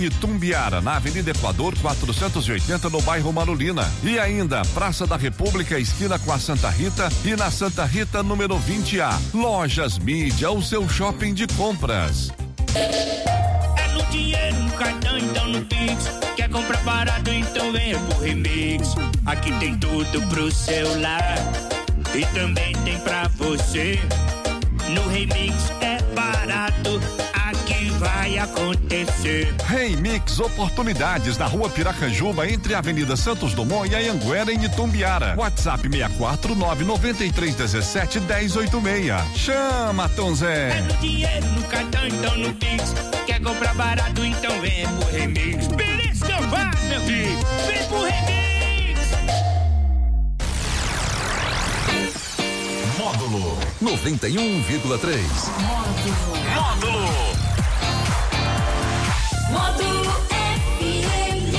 Itumbiara, na Avenida Equador 480, no bairro Marolina. E ainda, Praça da República, esquina com a Santa Rita e na Santa Rita, número 20A. Lojas Mídia, o seu shopping de compras. É no dinheiro, no cartão, então no Pix. Quer comprar barato, então venha pro Remix. Aqui tem tudo pro celular e também tem pra você. No Remix é barato, aqui vai acontecer. Remix Oportunidades, na Rua Piracanjuba, entre a Avenida Santos Dumont e a Anhanguera, em Itumbiara. WhatsApp 64993171086. Chama, Tom Zé. É no dinheiro, no cartão, então no Pix. Quer comprar barato, então vem pro Remix. Beleza que eu faço, meu filho. Vem pro Remix. Módulo 91,3. Módulo FM.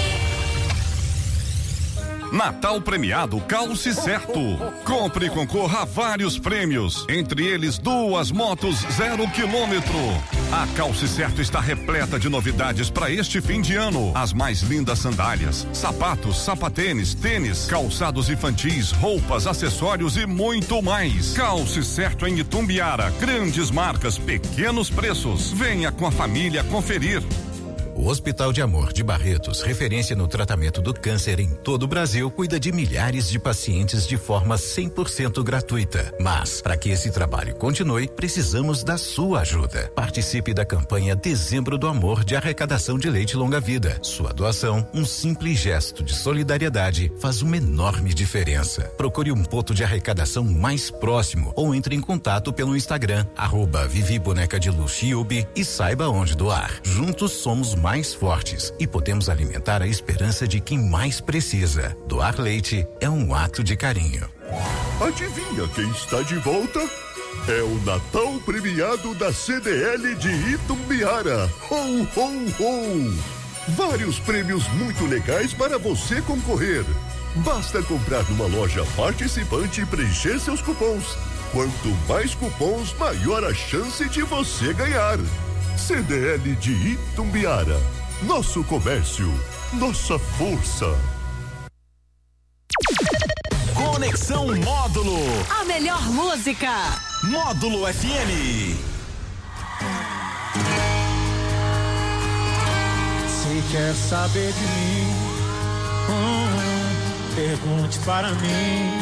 Natal premiado Calce Certo. Compre e concorra a vários prêmios, entre eles 2 motos 0 quilômetro. A Calce Certo está repleta de novidades para este fim de ano. As mais lindas sandálias, sapatos, sapatênis, tênis, calçados infantis, roupas, acessórios e muito mais. Calce Certo em Itumbiara. Grandes marcas, pequenos preços. Venha com a família conferir. O Hospital de Amor de Barretos, referência no tratamento do câncer em todo o Brasil, cuida de milhares de pacientes de forma 100% gratuita. Mas, para que esse trabalho continue, precisamos da sua ajuda. Participe da campanha Dezembro do Amor de arrecadação de leite longa-vida. Sua doação, um simples gesto de solidariedade, faz uma enorme diferença. Procure um ponto de arrecadação mais próximo ou entre em contato pelo Instagram, @ViviBonecaDeLuz e saiba onde doar. Juntos somos mais fortes e podemos alimentar a esperança de quem mais precisa. Doar leite é um ato de carinho. Adivinha quem está de volta? É o Natal premiado da CDL de Itumbiara. Ho, ho, ho! Vários prêmios muito legais para você concorrer. Basta comprar numa loja participante e preencher seus cupons. Quanto mais cupons, maior a chance de você ganhar. CDL de Itumbiara. Nosso comércio, nossa força. Conexão Módulo. A melhor música. Módulo FM. Se quer saber de mim, pergunte para mim.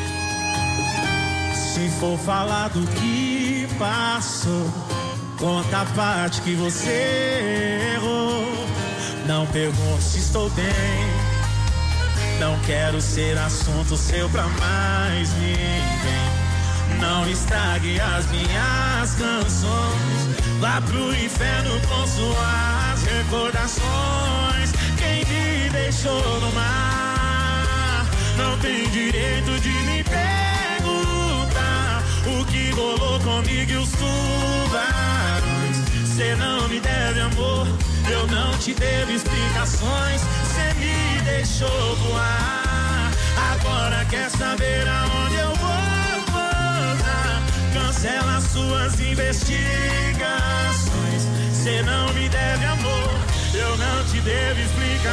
Se for falar do que passou, conta a parte que você errou. Não pergunte se estou bem. Não quero ser assunto seu pra mais ninguém. Não estrague as minhas canções. Vá pro inferno com suas recordações. Quem me deixou no mar não tem direito de me perguntar o que rolou comigo e os tubarões. Cê não me deve amor, eu não te devo explicações. Cê me deixou voar, agora quer saber aonde eu vou pousar. Cancela suas investigações. Cê não me deve amor, eu não te devo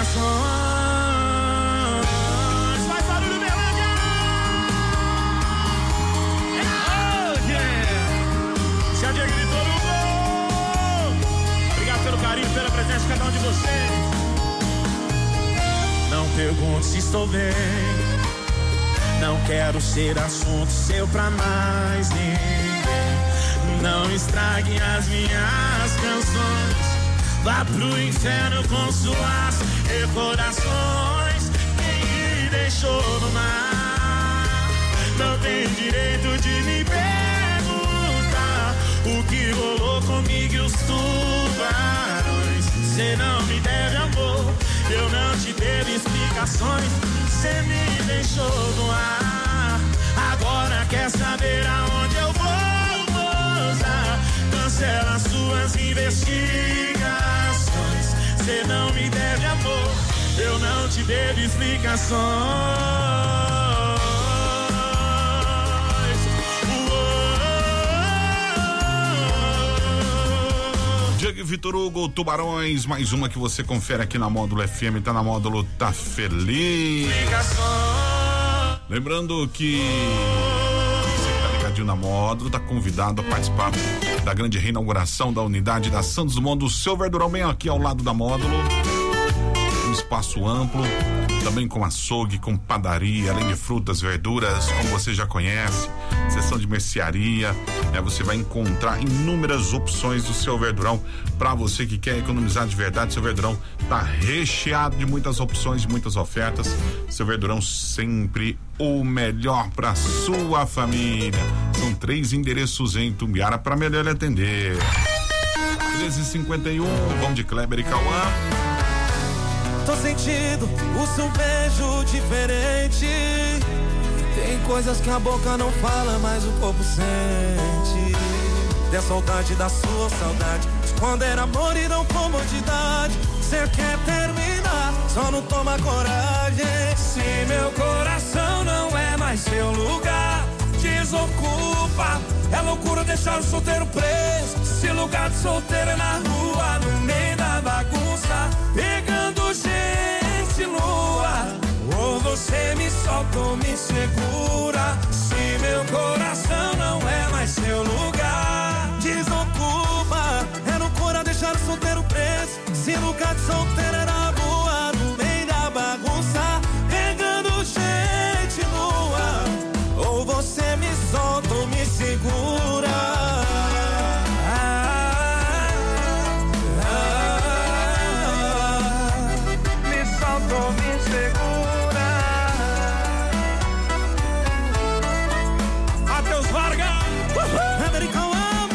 explicações. Faz barulho, Berlândia! Oh, yeah! Se a Diego gritou no gol. Obrigado pelo carinho, pela presença de cada um de vocês. Não pergunte se estou bem. Não quero ser assunto seu pra mais ninguém. Não estrague as minhas canções. Vá pro inferno com suas recordações. Quem me deixou no mar não tem direito de me perguntar o que rolou comigo e os tubarões. Cê não me deve amor, eu não te devo explicações. Cê me deixou no ar, agora quer saber aonde eu vou pousar. Cancela suas investigações. Cê não me deve amor, eu não te devo explicações. Chega Vitor Hugo, Tubarões, mais uma que você confere aqui na Módulo FM, tá na Módulo, tá feliz. Lembrando que você que tá ligadinho na Módulo, tá convidado a participar da grande reinauguração da unidade da Santos Dumont do seu Verdurão, bem aqui ao lado da Módulo. Um espaço amplo, também com açougue, com padaria, além de frutas, verduras, como você já conhece, seção de mercearia, você vai encontrar inúmeras opções do seu Verdurão para você que quer economizar de verdade. Seu Verdurão tá recheado de muitas opções, de muitas ofertas. Seu Verdurão sempre o melhor para sua família. São 3 endereços em Itumbiara para melhor lhe atender. 1351, vamos de Kleber e Cauã. Tô sentindo o seu beijo diferente. Tem coisas que a boca não fala, mas o corpo sente. Tem a saudade da sua saudade, de quando era amor e não comodidade. Cê quer terminar, só não toma coragem. Se meu coração não é mais seu lugar, desocupa. É loucura deixar o solteiro preso. Se lugar de solteiro é na rua, no meio da bagunça, pegando gente nua. Ou você me solta ou me segura. Se meu coração não é mais seu lugar, desocupa. É loucura deixar o solteiro preso. Se lugar de solteiro é na rua, no meio da bagunça, pegando gente nua. Ou você me solta ou me segura. Me solta ou me segura. Matheus Vargas, Americão.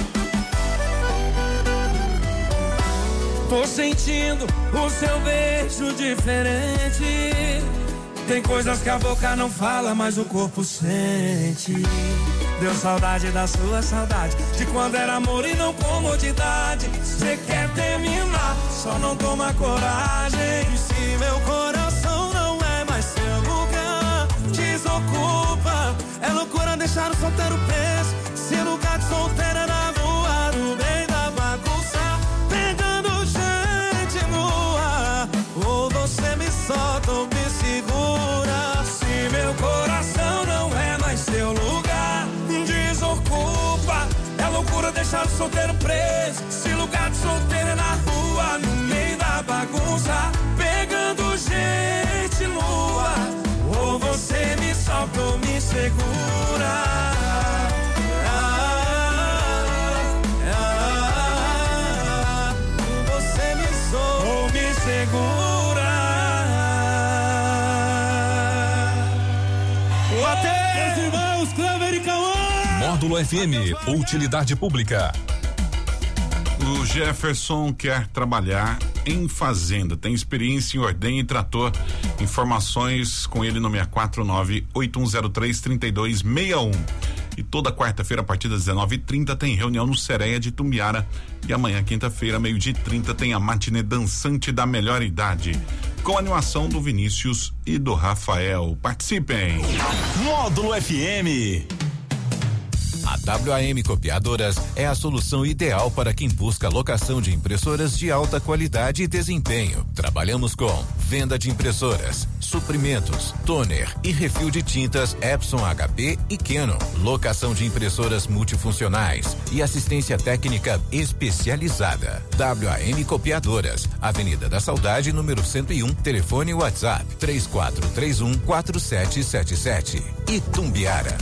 Tô sentindo o seu beijo diferente. Tem coisas que a boca não fala, mas o corpo sente. Deu saudade da sua saudade, de quando era amor e não comodidade. Cê quer terminar, só não toma coragem. E se meu coração não é mais seu lugar, desocupa. É loucura deixar o solteiro preso. Se lugar de solteiro é na rua, no meio da bagunça, pegando gente nua. Ou você me solta ou me segura. Se meu coração não é mais seu lugar, desocupa. É loucura deixar o solteiro preso. Se lugar de solteiro é na rua, no meio da bagunça, pegando gente nua. Ou você me solta ou me segura. Você me solta ou me segura. Meus irmãos, Kleber e Cauã. Módulo FM, utilidade pública. O Jefferson quer trabalhar em fazenda, tem experiência em ordenha e trator. Informações com ele no 649-8103-3261. E toda quarta-feira, a partir das 19h30, tem reunião no Sereia de Itumbiara. E amanhã, quinta-feira, 12h30, tem a matinê dançante da melhor idade, com a animação do Vinícius e do Rafael. Participem! Módulo FM. A WAM Copiadoras é a solução ideal para quem busca locação de impressoras de alta qualidade e desempenho. Trabalhamos com venda de impressoras, suprimentos, toner e refil de tintas Epson, HP e Canon, locação de impressoras multifuncionais e assistência técnica especializada. WAM Copiadoras, Avenida da Saudade, número 101, telefone WhatsApp 3431-4777. Itumbiara.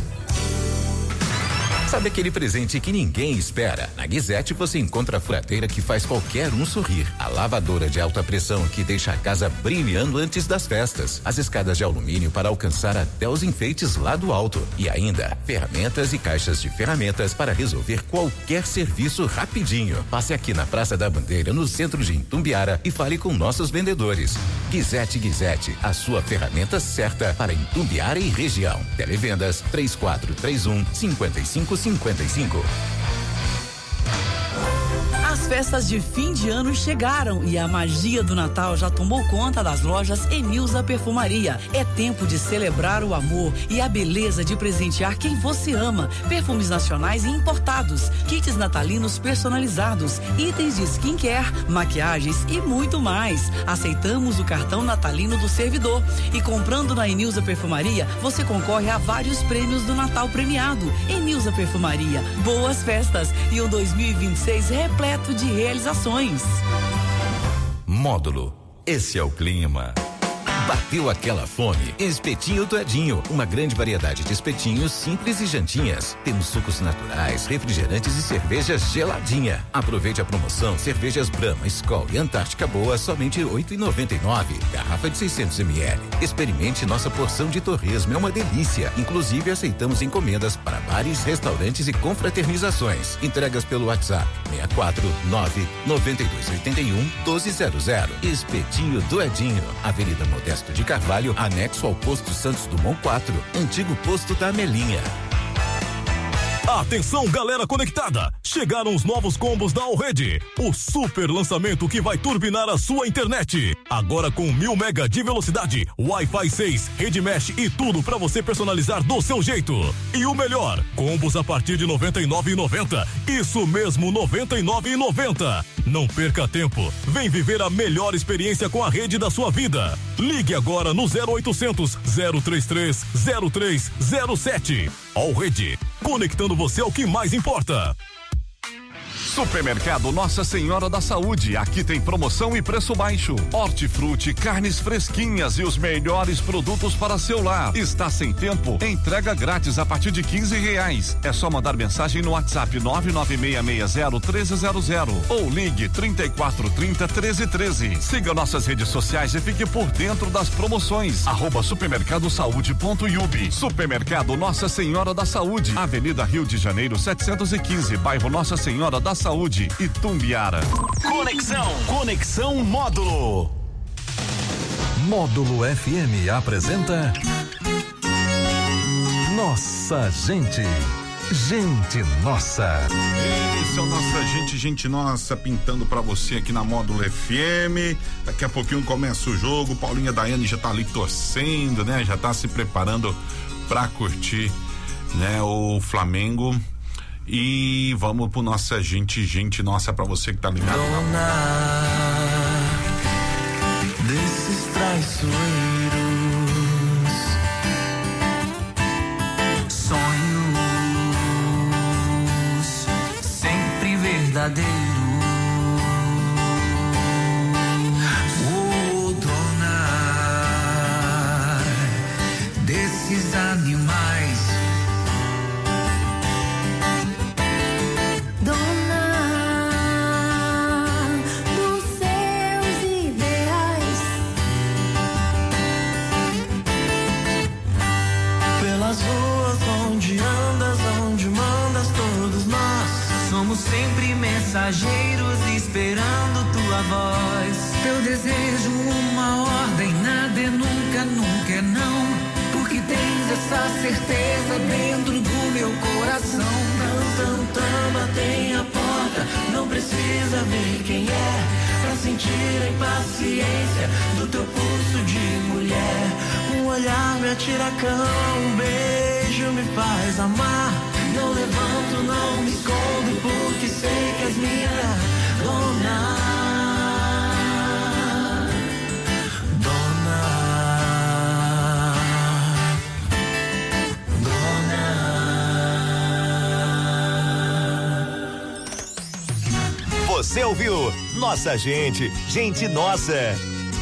Sabe aquele presente que ninguém espera? Na Guizete você encontra a furadeira que faz qualquer um sorrir, a lavadora de alta pressão que deixa a casa brilhando antes das festas, as escadas de alumínio para alcançar até os enfeites lá do alto e ainda ferramentas e caixas de ferramentas para resolver qualquer serviço rapidinho. Passe aqui na Praça da Bandeira, no centro de Itumbiara e fale com nossos vendedores. Guizete, a sua ferramenta certa para Itumbiara e região. Televendas 3431-5555. As festas de fim de ano chegaram e a magia do Natal já tomou conta das lojas Emilza Perfumaria. É tempo de celebrar o amor e a beleza de presentear quem você ama. Perfumes nacionais e importados, kits natalinos personalizados, itens de skincare, maquiagens e muito mais. Aceitamos o cartão natalino do servidor e comprando na Emilza Perfumaria, você concorre a vários prêmios do Natal premiado. Emilza Perfumaria, boas festas e um 2026 repleto de realizações. Módulo, esse é o clima. Bateu aquela fome? Espetinho do Edinho, uma grande variedade de espetinhos simples e jantinhas. Temos sucos naturais, refrigerantes e cervejas geladinha. Aproveite a promoção: cervejas Brahma, Skol e Antártica Boa, somente R$8,99. Garrafa de 600 ml. Experimente nossa porção de torresmo, é uma delícia. Inclusive aceitamos encomendas para bares, restaurantes e confraternizações. Entregas pelo WhatsApp 649-9281-1200. Espetinho do Edinho, Avenida Modesto de Carvalho, anexo ao posto Santos Dumont 4, antigo posto da Amelinha. Atenção, galera conectada! Chegaram os novos combos da Allrede, o super lançamento que vai turbinar a sua internet. Agora com 1000 mega de velocidade, Wi-Fi 6, rede mesh e tudo para você personalizar do seu jeito. E o melhor, combos a partir de R$ 99,90. Isso mesmo, R$ 99,90. Não perca tempo. Vem viver a melhor experiência com a rede da sua vida. Ligue agora no 0800 033 0307. Allrede, conectando você ao que mais importa. Supermercado Nossa Senhora da Saúde, aqui tem promoção e preço baixo. Hortifruti, carnes fresquinhas e os melhores produtos para seu lar. Está sem tempo? Entrega grátis a partir de R$15. É só mandar mensagem no WhatsApp 99660-1300 ou ligue 3430-1313. Siga nossas redes sociais e fique por dentro das promoções. @supermercadosaude.ub. Supermercado Nossa Senhora da Saúde, Avenida Rio de Janeiro 715, bairro Nossa Senhora da Saúde, Itumbiara. Conexão Módulo. Módulo FM apresenta Nossa Gente. Gente Nossa. Esse é o Nossa Gente Nossa, pintando pra você aqui na Módulo FM. Daqui a pouquinho começa o jogo. Paulinha Daiane já tá ali torcendo, né? Já tá se preparando pra curtir, né? O Flamengo. E vamos pro Nossa Gente Nossa, pra você que tá ligado. Dona desses traiçoeiros, sonhos sempre verdadeiros. Oh, dona desses animais, sempre mensageiros esperando tua voz. Teu desejo, uma ordem, nada é nunca, nunca é não. Porque tens essa certeza dentro do meu coração. Batem a porta, não precisa ver quem é, pra sentir a impaciência do teu pulso de mulher. Um olhar me atira a cama, um beijo me faz amar. Não levanto, não me escondo, porque sei que és minha dona. Você ouviu Nossa Gente Nossa.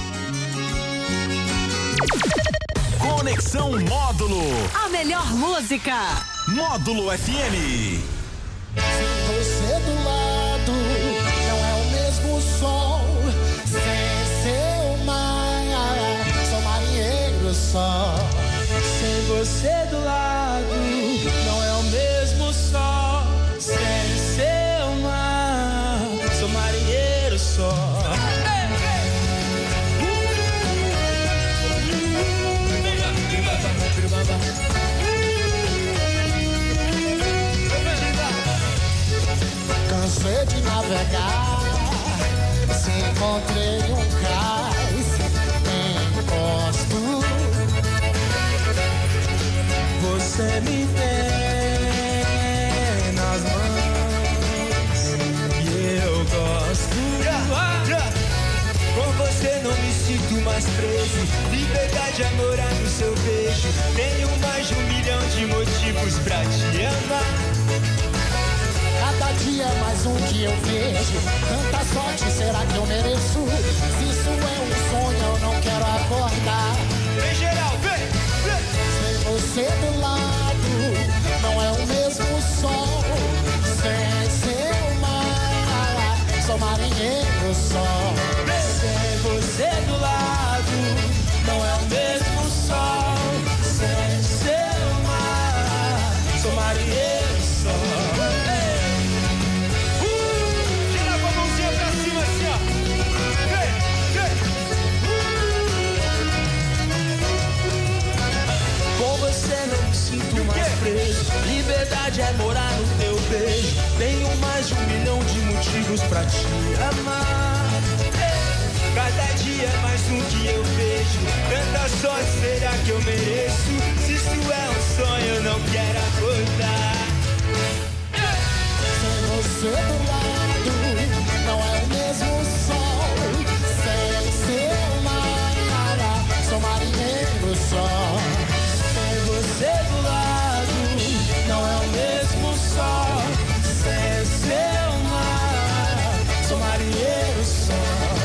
Conexão Módulo. A melhor música. Módulo FM. Sem você do lado, não é o mesmo sol. Sem seu mar, sou marinheiro só. Sem você do lado, não é o mesmo sol. Sem seu mar, sou marinheiro só. Cansei preso. Liberdade é morar no seu beijo. Tenho mais de 1 milhão de motivos pra te amar. Cada dia é mais um que eu vejo. Tanta sorte, será que eu mereço? Se isso é um sonho, eu não quero acordar. Vem geral, vem, vem. Sem você do lado, não é o mesmo sol. Sem seu mar, sou marinheiro só. Sem você do lado, não é o mesmo sol. Sem seu mar, sou marinheiro só. Gira com a mãozinha pra cima assim, ó. Vem, vem. Com você não me sinto mais preso. Liberdade é morar no teu beijo. Tenho mais de 1 milhão de motivos pra te amar. Cada dia é mais um que eu vejo. Tanta sorte, será que eu mereço? Se isso é um sonho, eu não quero acordar. Sem você do lado, não é o mesmo sol. Sem seu mar, sou marinheiro só. Sem você do lado, não é o mesmo sol. Sem seu mar, sou marinheiro só.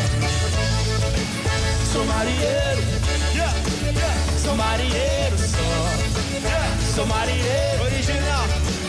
Sou marinheiro, yeah, yeah. Sou marinheiro só, yeah. Sou marinheiro original.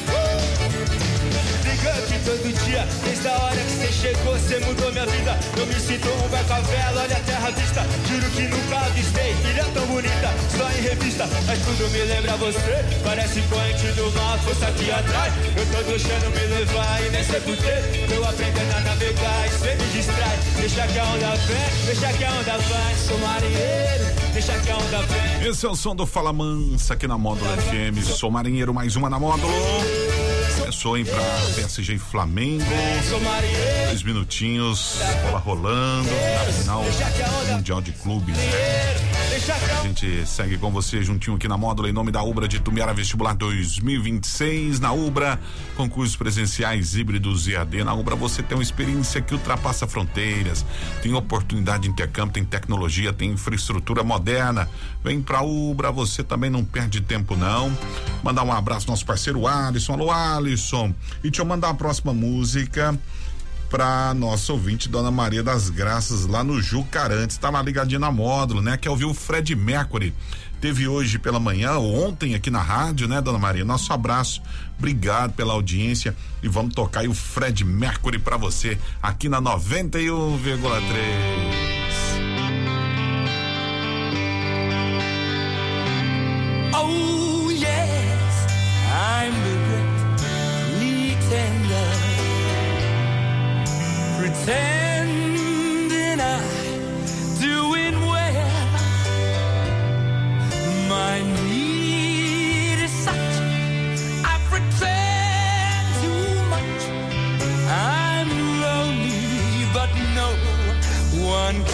Liga aqui todo dia, desde a hora que você chegou, você mudou minha vida. Eu me sinto um beco à vela, olha a terra vista. Juro que nunca avistei ilha tão bonita, só em revista. Mas tudo me lembra você, parece corrente do mar, força aqui atrás. Eu tô deixando me levar e nem sei porquê. Eu aprendendo a navegar e cê me distrai. Deixa que a onda vem, deixa que a onda vai. Sou marinheiro, deixa que a onda vem. Esse é o som do Fala Mansa aqui na Módulo FM. Sou marinheiro, mais uma na Módulo. Começou, hein, pra PSG e Flamengo. 2 minutinhos, bola rolando, na final do Mundial de Clubes, né? A gente segue com você juntinho aqui na Módulo, em nome da Ubra de Itumbiara Vestibular 2026. Na Ubra, concursos presenciais, híbridos e AD. Na Ubra você tem uma experiência que ultrapassa fronteiras, tem oportunidade de intercâmbio, tem tecnologia, tem infraestrutura moderna. Vem pra Ubra, você também não perde tempo não. Mandar um abraço ao nosso parceiro Alisson. Alô, Alisson. E deixa eu mandar a próxima música pra nossa ouvinte, Dona Maria das Graças, lá no Jucarantes, tá lá ligadinha na Módulo, né? Quer ouvir o Fred Mercury. Teve hoje pela manhã, ou ontem aqui na rádio, né, Dona Maria? Nosso abraço, obrigado pela audiência e vamos tocar aí o Fred Mercury pra você aqui na 91,3. Oh yes, I'm the great pretender, pretending I'm doing well. My need is such, I pretend too much. I'm lonely, but no one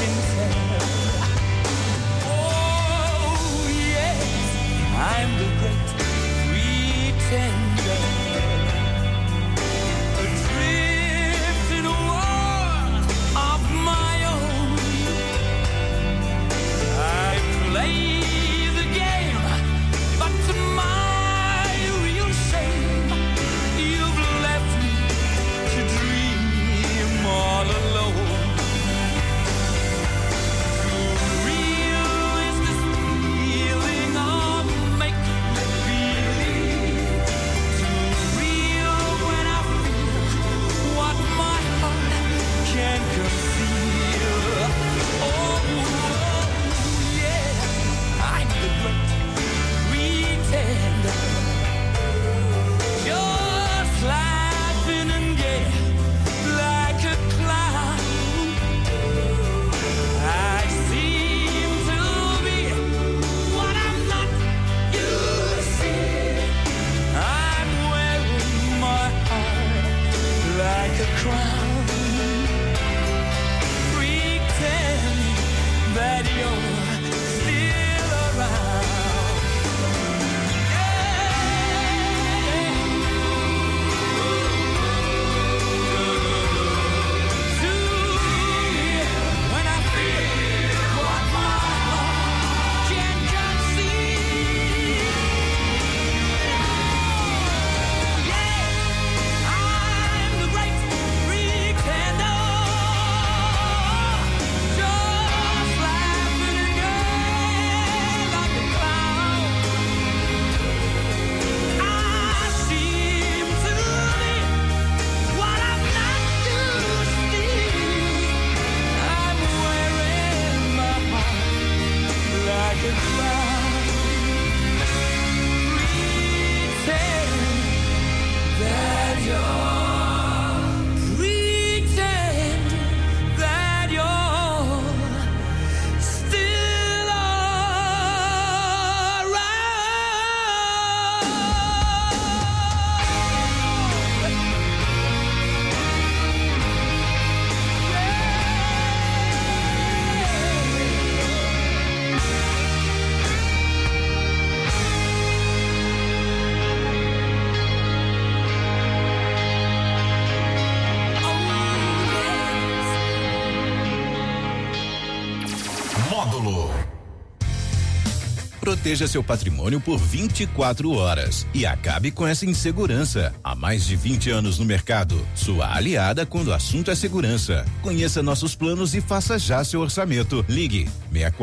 Módulo. Proteja seu patrimônio por 24 horas e acabe com essa insegurança. Há mais de 20 anos no mercado, sua aliada quando o assunto é segurança. Conheça nossos planos e faça já seu orçamento. Ligue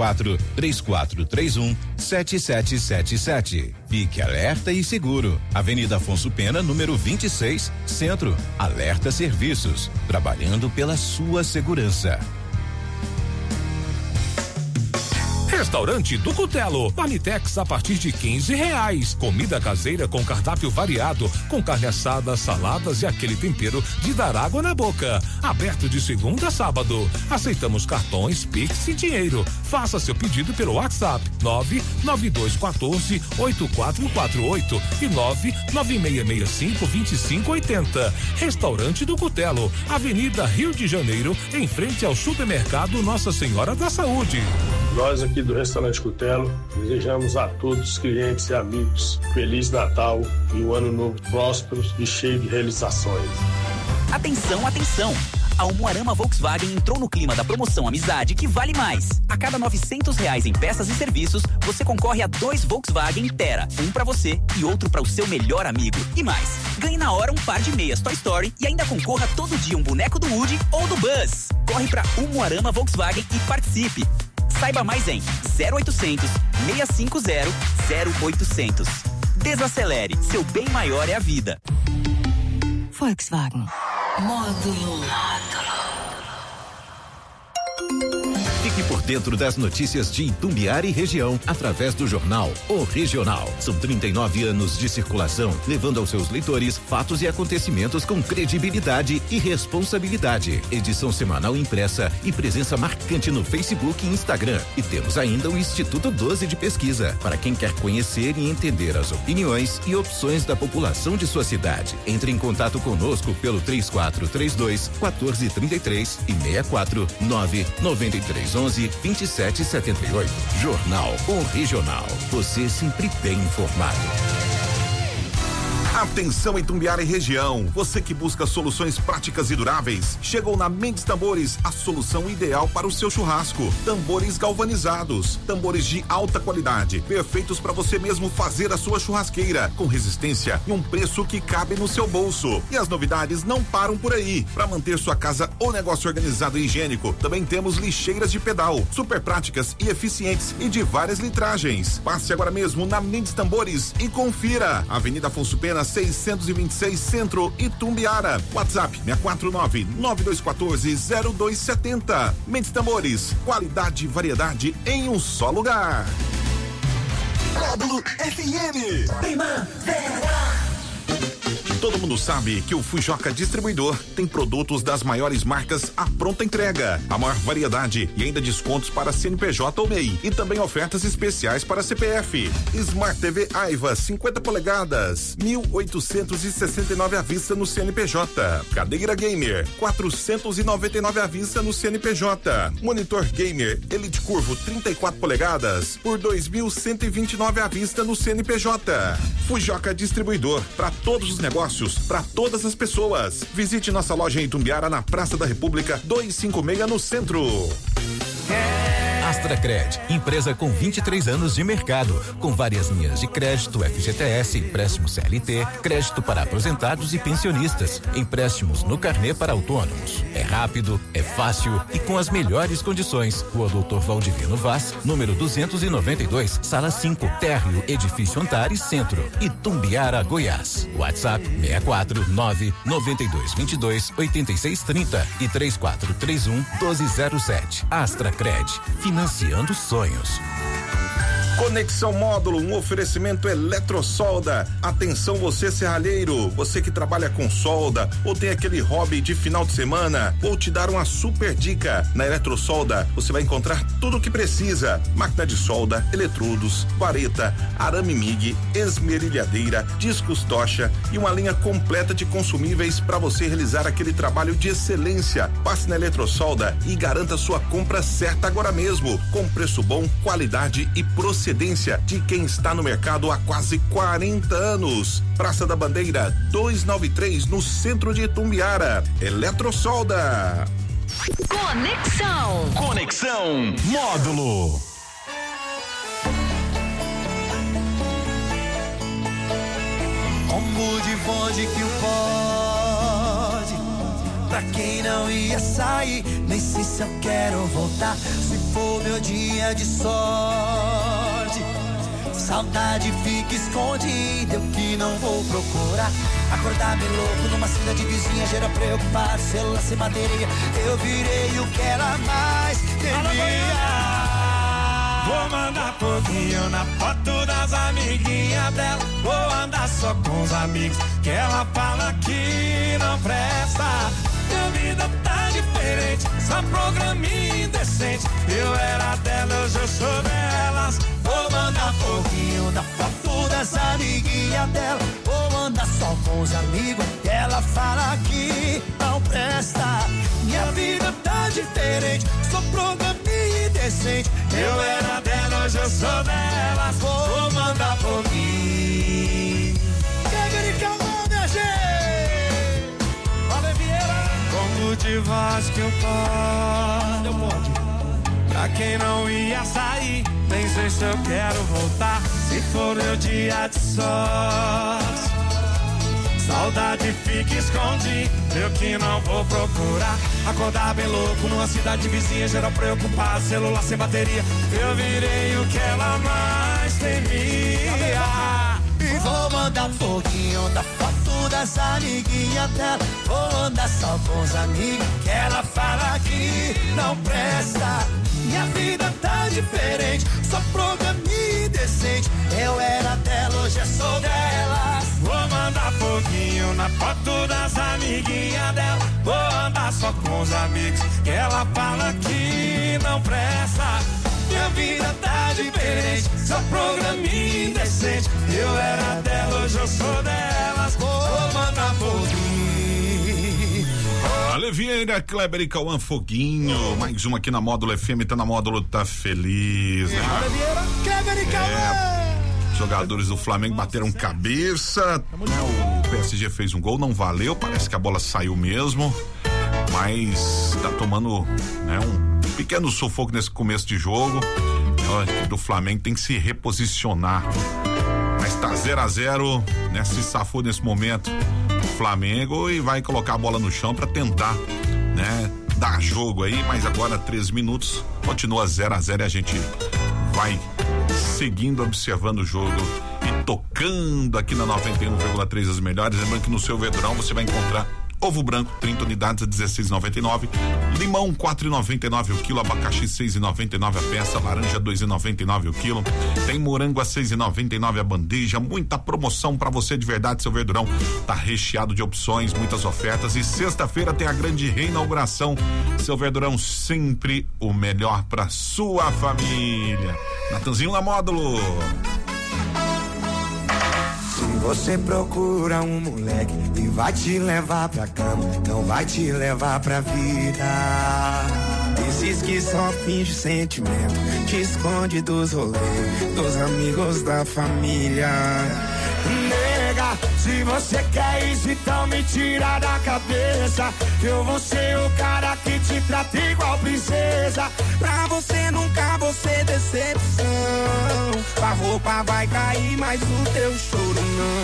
64-3431-7777. Fique alerta e seguro. Avenida Afonso Pena, número 26, Centro. Alerta Serviços, trabalhando pela sua segurança. Restaurante do Cutelo, Marmitex a partir de R$15. Comida caseira com cardápio variado, com carne assada, saladas e aquele tempero de dar água na boca. Aberto de segunda a sábado. Aceitamos cartões, Pix e dinheiro. Faça seu pedido pelo WhatsApp 99214-8448 e 99665-2580. Restaurante do Cutelo, Avenida Rio de Janeiro, em frente ao supermercado Nossa Senhora da Saúde. Nós aqui do Restaurante Cutelo desejamos a todos os clientes e amigos Feliz Natal e um ano novo próspero e cheio de realizações. Atenção, atenção! A Umuarama Volkswagen entrou no clima da promoção Amizade que vale mais. A cada R$900 em peças e serviços, você concorre a 2 Volkswagen Tera, um pra você e outro para o seu melhor amigo. E mais, ganhe na hora um par de meias Toy Story e ainda concorra todo dia um boneco do Woody ou do Buzz. Corre pra Umuarama Volkswagen e participe. Saiba mais em 0800 650 0800. Desacelere, seu bem maior é a vida. Volkswagen. Módulo. Fique por dentro das notícias de Itumbiara e região através do jornal O Regional. São 39 anos de circulação, levando aos seus leitores fatos e acontecimentos com credibilidade e responsabilidade. Edição semanal impressa e presença marcante no Facebook e Instagram. E temos ainda o Instituto 12 de Pesquisa, para quem quer conhecer e entender as opiniões e opções da população de sua cidade. Entre em contato conosco pelo 3432-1433 e 649-9311-2778. Jornal O Regional. Você sempre bem informado. Atenção Itumbiara e região, você que busca soluções práticas e duráveis, chegou na Mendes Tambores, a solução ideal para o seu churrasco. Tambores galvanizados, tambores de alta qualidade, perfeitos para você mesmo fazer a sua churrasqueira, com resistência e um preço que cabe no seu bolso. E as novidades não param por aí. Para manter sua casa ou negócio organizado e higiênico, também temos lixeiras de pedal, super práticas e eficientes e de várias litragens. Passe agora mesmo na Mendes Tambores e confira. Avenida Afonso Pena 626 Centro, Itumbiara. WhatsApp 649-9214-0270. Mendes Tambores, qualidade e variedade em um só lugar. Módulo FM. Primavera. Todo mundo sabe que o Fujoca Distribuidor tem produtos das maiores marcas à pronta entrega, a maior variedade e ainda descontos para CNPJ ou MEI e também ofertas especiais para CPF. Smart TV Aiva 50 polegadas, 1.869 à vista no CNPJ. Cadeira Gamer 499 à vista no CNPJ. Monitor Gamer Elite Curvo 34 polegadas por 2.129 à vista no CNPJ. Fujoca Distribuidor, para todos os negócios, para todas as pessoas. Visite nossa loja em Itumbiara, na Praça da República 256 no centro. Astracred, empresa com 23 anos de mercado, com várias linhas de crédito, FGTS, empréstimo CLT, crédito para aposentados e pensionistas, empréstimos no carnê para autônomos. É rápido, é fácil e com as melhores condições. Rua Doutor Valdivino Vaz, número 292, sala 5, térreo, edifício Antares, Centro, Itumbiara, Goiás. WhatsApp 649-9222-8630 e 3431-1207. Astracred, financiando sonhos. Conexão Módulo, um oferecimento Eletrosolda. Atenção você serralheiro, você que trabalha com solda ou tem aquele hobby de final de semana, vou te dar uma super dica. Na Eletrosolda você vai encontrar tudo o que precisa: máquina de solda, eletrodos, vareta, arame MIG, esmerilhadeira, discos tocha e uma linha completa de consumíveis para você realizar aquele trabalho de excelência. Passe na Eletrosolda e garanta sua compra certa agora mesmo, com preço bom, qualidade e procedência de quem está no mercado há quase 40 anos. Praça da Bandeira 293, no centro de Itumbiara. Eletrosolda. Conexão Módulo. Combo de vodka que o pode. Pra quem não ia sair, nem sei se eu quero voltar. Se for meu dia de sorte, saudade fica escondida, eu que não vou procurar. Acordar bem louco numa cidade vizinha gera preocupar, celular sem bateria, eu virei o que ela mais temia. Vou mandar pouquinho na foto das amiguinhas dela. Vou andar só com os amigos que ela fala que não presta. Minha vida tá diferente, só programinha indecente. Eu era dela, hoje eu sou delas. Vou mandar pouquinho na foto das amiguinhas dela. Vou andar só com os amigos que ela fala que não presta. Minha vida tá diferente, só programinha indecente. Eu era dela, hoje eu sou delas. Vou mandar pouquinho. Pega de calma, minha gente. Valeu, Vieira. Como de voz que eu pode. Pra quem não ia sair, nem sei se eu quero voltar. Se for meu dia de sorte, saudade fica escondida, eu que não vou procurar. Acordar bem louco numa cidade vizinha gera preocupar, celular sem bateria, eu virei o que ela mais temia. E vou mandar foguinho da foto das amiguinhas dela. Vou andar só com os amigos que ela fala que não presta. Minha vida tá diferente, só programinha indecente. Eu era dela, hoje eu sou delas. Vou mandar foguinho na foto das amiguinhas dela. Vou andar só com os amigos que ela fala que não presta. Minha vida tá diferente, só programinha indecente. Eu era dela, hoje eu sou delas. Vou mandar foguinho. Ale Vieira, Kleber e Cauã Foguinho. Mais uma aqui na Módulo FM, tá na Módulo, tá feliz, né? Ale Vieira, Kleber e Cauã. Jogadores do Flamengo bateram cabeça, né? O PSG fez um gol, não valeu, parece que a bola saiu mesmo, mas tá tomando, né, um pequeno sufoco nesse começo de jogo. A equipe do Flamengo tem que se reposicionar, mas tá 0-0, né? Se safou nesse momento o Flamengo e vai colocar a bola no chão pra tentar, né, dar jogo aí, mas agora 13 minutos, continua 0-0 e a gente vai seguindo, observando o jogo e tocando aqui na 91,3 as melhores. Lembrando que no seu Vedrão você vai encontrar ovo branco 30 unidades a 16,99, limão 4,99 o quilo, abacaxi 6,99 a peça, laranja 2,99 o quilo, tem morango a 6,99 a bandeja, muita promoção para você de verdade. Seu Verdurão tá recheado de opções, muitas ofertas, e sexta-feira tem a grande reinauguração. Seu Verdurão, sempre o melhor para sua família. Natanzinho na Módulo. Você procura um moleque e vai te levar pra cama, então vai te levar pra vida. Esses que só finge sentimento, te esconde dos rolês, dos amigos da família. Nega, se você quer isso, então me tira da cabeça. Eu vou ser o cara que te trata igual princesa. Pra você nunca vou ser decepção. A roupa vai cair, mas o teu choro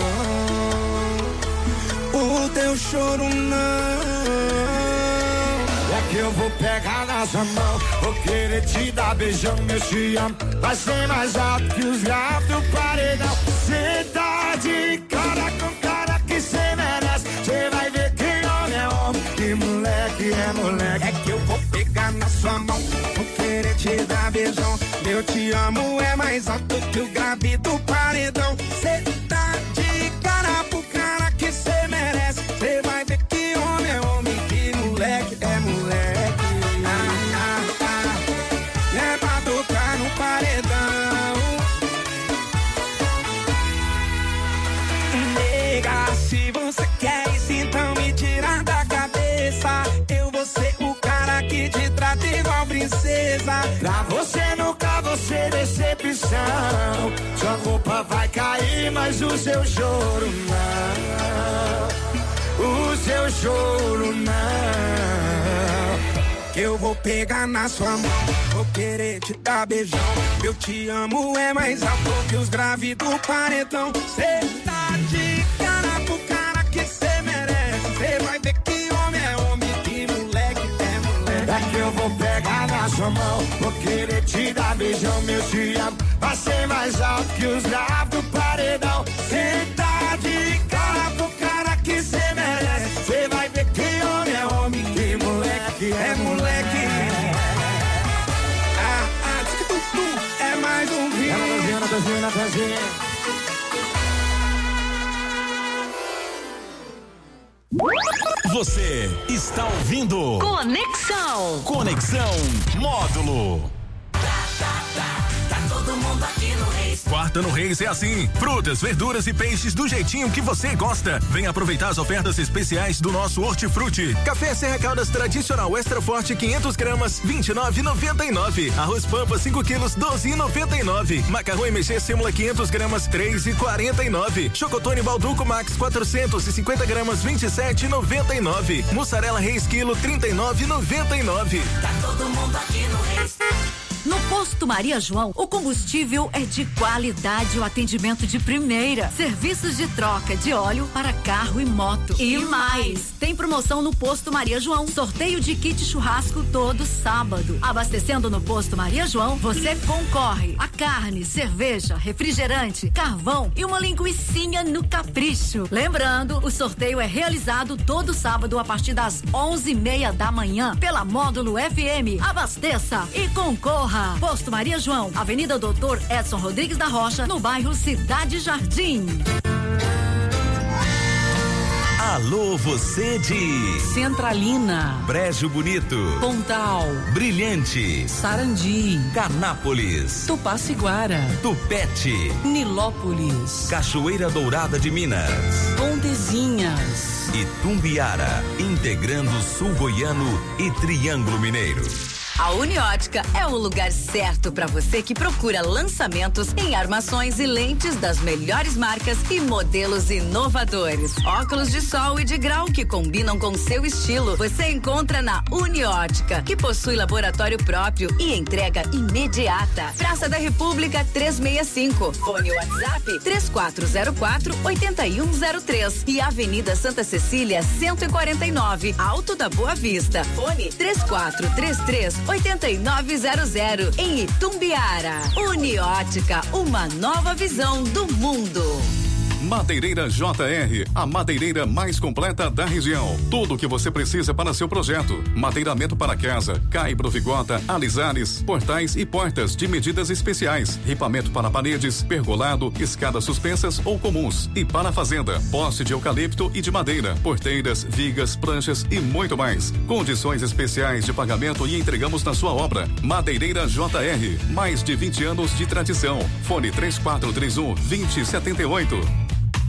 não. O teu choro não. É que eu vou pegar na sua mão, vou querer te dar beijão, eu te amo. Vai ser mais alto que os gatos do paredão. Cê tá de cara com cara que cê merece. Cê vai ver que homem é homem, que moleque é moleque. É que eu vou pegar na sua mão, vou querer te dar beijão. Eu te amo é mais alto que o grave do paredão. Cê tá de cara pro cara que cê merece. Cê vai ver que homem é homem, que moleque é moleque. É pra tocar no paredão. Nega, se você quer isso, então me tira da cabeça. Eu vou ser o cara que te trata igual princesa. Pra você nunca vou ser decepção. Sua roupa vai cair, mas o seu choro não. O seu choro não. que eu vou pegar na sua mão. Vou querer te dar beijão. Eu te amo é mais alto que os graves do paredão. Cê tá de cara pro cara que cê merece. Cê vai ver que homem é homem, que moleque é moleque. É que eu vou pegar na sua mão. Vou querer te dar beijão, meu te amo. Vai ser mais alto que os graves do paredão. Cê tá de cara pro cara que cê merece. Cê vai ver que homem é homem, que moleque é moleque. É mais um vídeo. Na cozinha. Você está ouvindo Conexão Módulo. Tá todo mundo aqui no Reis. Quarta no Reis é assim: frutas, verduras e peixes do jeitinho que você gosta. Vem aproveitar as ofertas especiais do nosso Hortifruti. Café Serra Caldas tradicional extra forte 500 gramas 29,99. Arroz Pampa 5 quilos 12,99. Macarrão MG Sêmula 500 gramas 3,49. Chocotone Balduco Max 450 gramas 27,99. Mussarela Reis quilo 39,99. Tá todo mundo aqui no Reis. No Posto Maria João, o combustível é de qualidade, o atendimento de primeira. Serviços de troca de óleo para carro e moto. E mais, tem promoção no Posto Maria João. Sorteio de kit churrasco todo sábado. Abastecendo no Posto Maria João, você concorre a carne, cerveja, refrigerante, carvão e uma linguicinha no capricho. Lembrando, o sorteio é realizado todo sábado a partir das 11:30 da manhã pela Módulo FM. Abasteça e concorra. Posto Maria João, Avenida Doutor Edson Rodrigues da Rocha, no bairro Cidade Jardim. Alô, você de Centralina, Brejo Bonito, Pontal, Brilhante, Sarandi, Carnápolis, Tupaciguara, Tupete, Nilópolis, Cachoeira Dourada de Minas, Pontezinhas e Tumbiara, integrando Sul Goiano e Triângulo Mineiro. A Uniótica é o lugar certo para você que procura lançamentos em armações e lentes das melhores marcas e modelos inovadores. Óculos de sol e de grau que combinam com seu estilo. Você encontra na Uniótica, que possui laboratório próprio e entrega imediata. Praça da República 365. Fone WhatsApp 3404-8103 e Avenida Santa Cecília 149, Alto da Boa Vista. Fone 3433-8900 em Itumbiara. Uniótica, uma nova visão do mundo. Madeireira JR, a madeireira mais completa da região. Tudo o que você precisa para seu projeto. Madeiramento para casa, caibro, vigota, alisares, portais e portas de medidas especiais. Ripamento para paredes, pergolado, escadas suspensas ou comuns. E para a fazenda, poste de eucalipto e de madeira, porteiras, vigas, pranchas e muito mais. Condições especiais de pagamento e entregamos na sua obra. Madeireira JR, mais de 20 anos de tradição. Fone 3431-2078.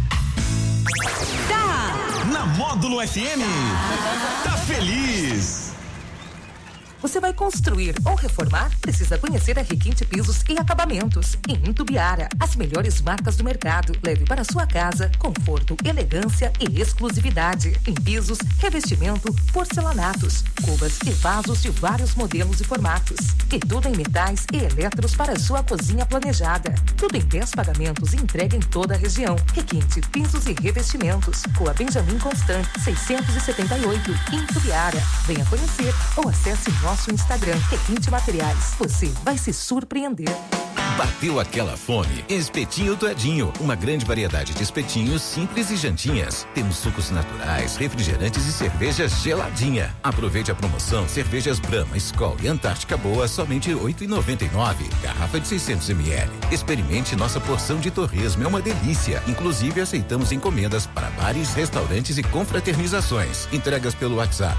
Na Módulo FM, tá feliz. Você vai construir ou reformar? Precisa conhecer a Requinte Pisos e Acabamentos. Em Itumbiara, as melhores marcas do mercado. Leve para sua casa conforto, elegância e exclusividade. Em pisos, revestimento, porcelanatos, cubas e vasos de vários modelos e formatos. E tudo em metais e eletros para a sua cozinha planejada. Tudo em 10 pagamentos e entrega em toda a região. Requinte Pisos e Revestimentos. Rua Benjamin Constant, 678, em Itumbiara. Venha conhecer ou acesse nosso Instagram, Requinte Materiais. Você vai se surpreender. Bateu aquela fome? Espetinho do Edinho, uma grande variedade de espetinhos simples e jantinhas. Temos sucos naturais, refrigerantes e cerveja geladinha. Aproveite a promoção: cervejas Brahma, Skol e Antártica Boa, somente R$8,99. Garrafa de 600 ml. Experimente nossa porção de torresmo, é uma delícia. Inclusive aceitamos encomendas para bares, restaurantes e confraternizações. Entregas pelo WhatsApp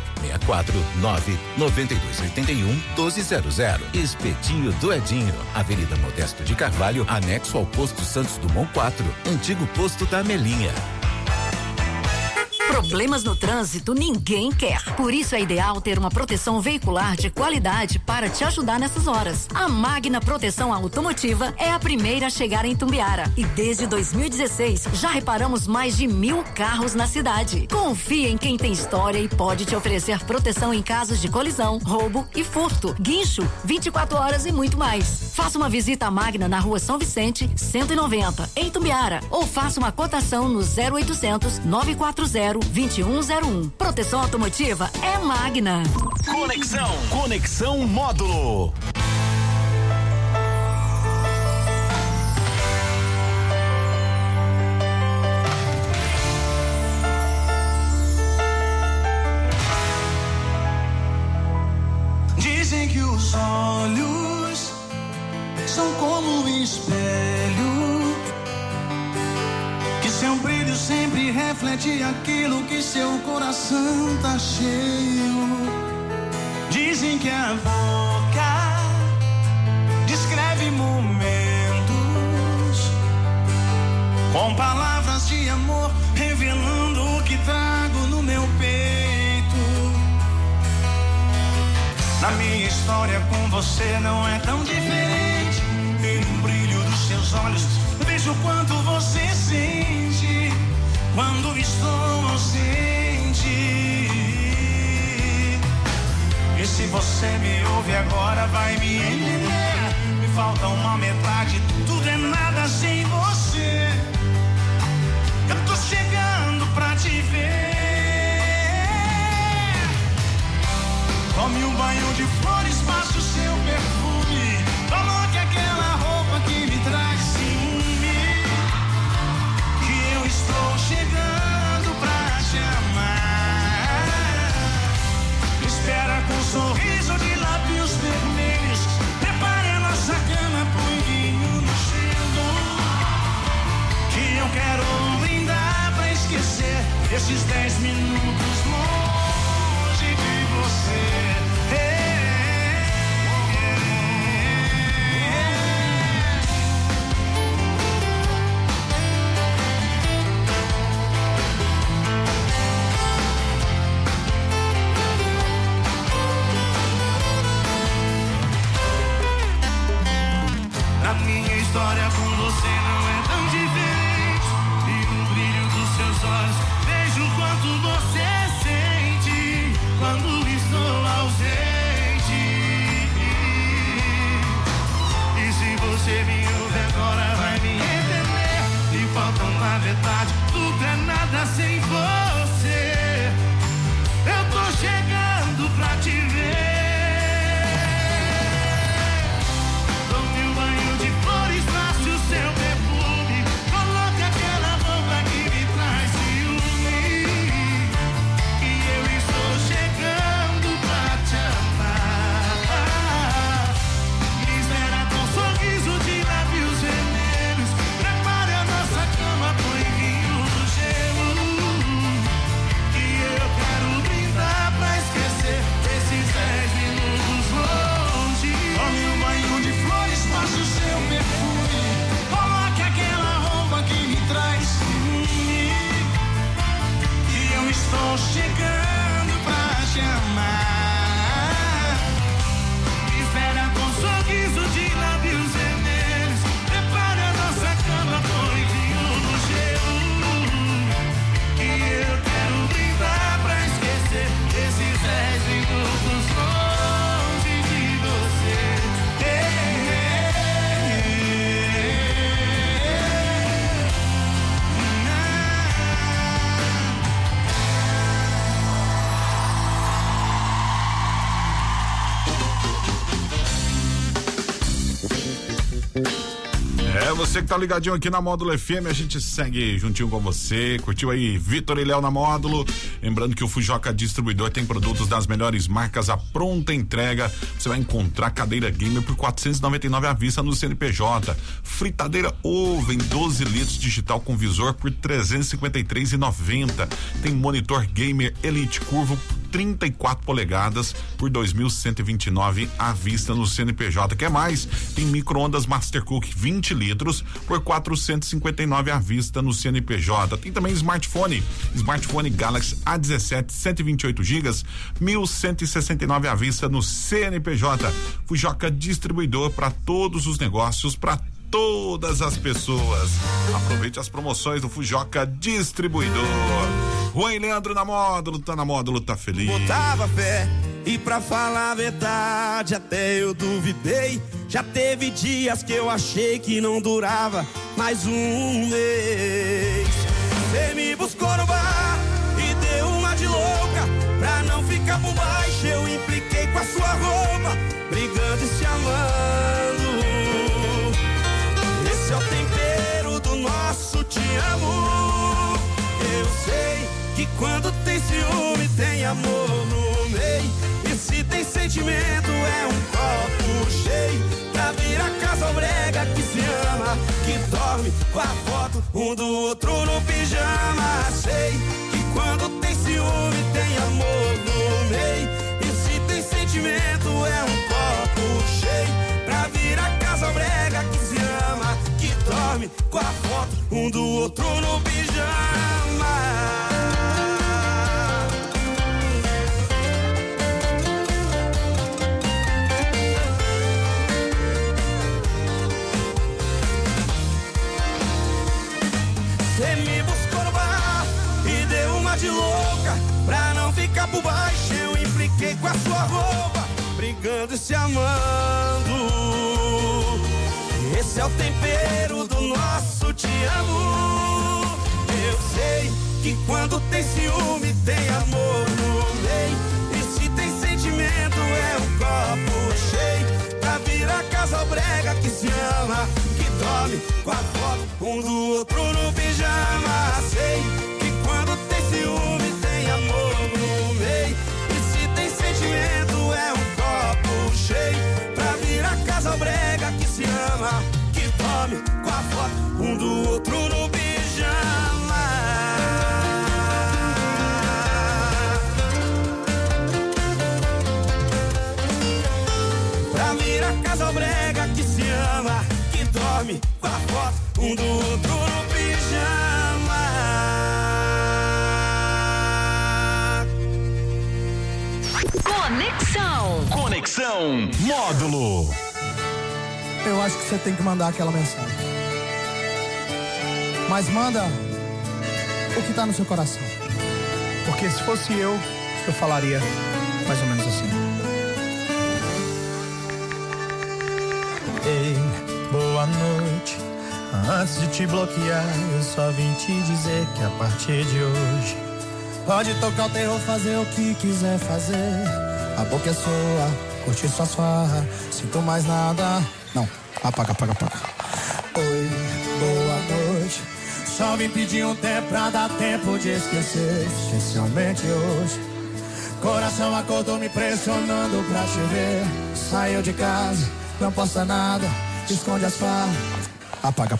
649-9281-1200. Espetinho do Edinho, Avenida Modesto de Carvalho, anexo ao Posto Santos Dumont 4, antigo posto da Melinha. Problemas no trânsito ninguém quer. Por isso é ideal ter uma proteção veicular de qualidade para te ajudar nessas horas. A Magna Proteção Automotiva é a primeira a chegar em Itumbiara e desde 2016 já reparamos mais de 1.000 carros na cidade. Confia em quem tem história e pode te oferecer proteção em casos de colisão, roubo e furto, guincho, 24 horas e muito mais. Faça uma visita à Magna na Rua São Vicente, 190, em Itumbiara, ou faça uma cotação no 0800 940 2101. Proteção automotiva é Magna. Conexão Módulo. Dizem que os olhos são como um espelho, que seu brilho sempre reflete aquilo que seu coração tá cheio. Dizem que a boca descreve momentos com palavras de amor, revelando o que trago no meu peito. Na minha história com você não é tão diferente. No brilho dos seus olhos vejo quanto você sente quando estou ausente. E se você me ouve agora vai me entender. Me falta uma metade, tudo é nada sem você. Eu tô chegando pra te ver. Tome um banho de flores, passe o seu perfume, coloque aquela roupa que me traz ciúme, que eu estou chegando pra te amar. Me espera com um sorriso de lábios vermelhos, prepare a nossa cama, põe vinho no gelo, que eu quero brindar pra esquecer esses 10 minutos longe de você. A minha história com você não é tão diferente. E no brilho dos seus olhos vejo o quanto você sente quando estou ausente. E se você me ouve agora vai me entender. Me falta uma verdade, tudo é nada sem você. Eu tô chegando pra te ver. Seu perfume, coloque aquela roupa que me traz ciúme, e eu estou chegando pra te amar. Me espera com um sorriso de lábios vermelhos, prepare a nossa cama, põe vinho no gelo, que eu quero brindar pra esquecer esses 10 minutos longe. Tome um banho de flores, passe o seu perfume, aquela roupa que me traz ciúme, que eu estou chegando pra te amar. Me espera com um sorriso de lábios vermelhos, prepare a nossa cama, põe vinho no gelo, que eu quero brindar pra esquecer esses 10 minutos longe de você. É, você que tá ligadinho aqui na Módulo FM, a gente segue juntinho com você. Curtiu aí Vitor e Léo na Módulo? Lembrando que o Fujoca Distribuidor tem produtos das melhores marcas à pronta entrega. Você vai encontrar cadeira gamer por R$499 à vista no CNPJ. Fritadeira Oven 12 litros digital com visor por R$353,90. Tem monitor gamer Elite Curvo 34 polegadas por 2.129 à vista no CNPJ. Quer mais? Tem micro-ondas Mastercook 20 litros por 459 à vista no CNPJ. Tem também smartphone Galaxy A17 128 GB 1.169 à vista no CNPJ. Fujoca distribuidor para todos os negócios, para todas as pessoas. Aproveite as promoções do Fujoca Distribuidor. Juan Leandro na Módulo, tá feliz. Botava fé e pra falar a verdade até eu duvidei. Já teve dias que eu achei que não durava mais um mês. Você me buscou no bar e deu uma de louca. Pra não ficar por baixo eu impliquei com a sua roupa, brigando e se amando. Esse é o tempero do nosso te amo. Eu sei que quando tem ciúme tem amor no meio. E se tem sentimento é um copo cheio. Pra vir a casa brega que se ama, que dorme com a foto um do outro no pijama. Sei que quando tem ciúme tem amor no meio. E se tem sentimento é um copo cheio. Pra vir a casa brega que se ama, que dorme com a foto um do outro no pijama. Você me buscou no bar e deu uma de louca. Pra não ficar por baixo eu impliquei com a sua roupa, brigando e se amando. Esse é o tempero do nosso te amo. Eu sei que quando tem ciúme tem amor no meio. E se tem sentimento é um copo cheio. Pra vir a casa brega que se ama, que dorme com a foto um do outro no pijama. Sei que quando tem ciúme tem amor no meio. E se tem sentimento é um copo cheio. Pra vir a casa brega que se ama, que dorme com a foto um do outro no pijama. Pra vir a casa brega que se ama, que dorme com a foto um do outro no pijama. Conexão Módulo. Eu acho que você tem que mandar aquela mensagem. Mas manda o que tá no seu coração. Porque se fosse eu falaria mais ou menos assim. Ei, boa noite. Antes de te bloquear, eu só vim te dizer que a partir de hoje pode tocar o terror, fazer o que quiser fazer. A boca é sua, curtir suas farras. Sinto mais nada. Não, apaga. Oi, boa noite. Só vim pedir um tempo pra dar tempo de esquecer. Especialmente hoje. Coração acordou me pressionando pra te ver. Saiu de casa, não posta nada, esconde as farras. Apaga.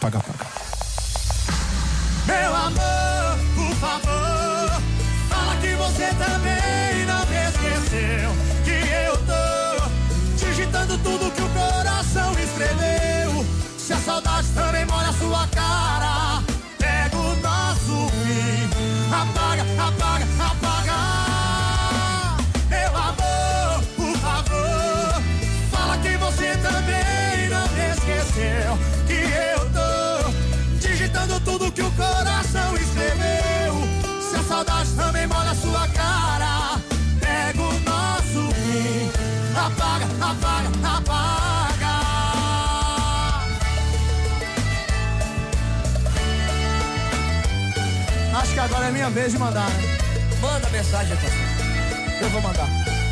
Meu amor, por favor, fala que você também não me esqueceu. Que eu tô digitando tudo que o coração escreveu. Se a saudade também molha a sua cara, pega o nosso fim. Apaga. Meu amor, por favor, fala que você também não me esqueceu. Que eu tô digitando tudo que o coração escreveu. Se a saudade também molha a sua cara, pega o nosso fim. Apaga. Acho que agora é minha vez de mandar, né? Manda mensagem, pastor. Eu vou mandar.